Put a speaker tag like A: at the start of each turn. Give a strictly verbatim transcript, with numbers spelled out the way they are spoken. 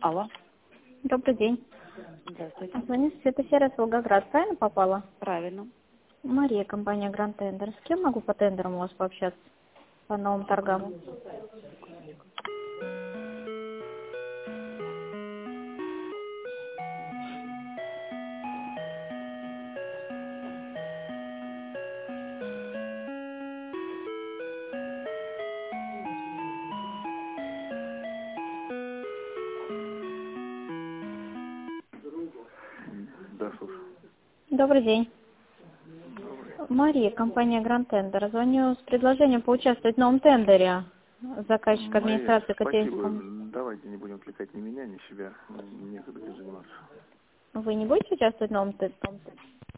A: Алло.
B: Добрый день.
A: Здравствуйте.
B: Звоню с Светосервис Волгоград. Правильно попала?
A: Правильно.
B: Мария, компания Grand Tender. С кем могу по тендерам у вас пообщаться? По новым торгам?
C: Да, слушай.
B: Добрый день. Мария, компания Grand Tender. Звоню с предложением поучаствовать в новом тендере. Заказчик администрации
C: Мария, спасибо.
B: Котельском.
C: Давайте не будем отвлекать ни меня, ни себя. Некогда этим заниматься.
B: Вы не будете участвовать в новом тендере?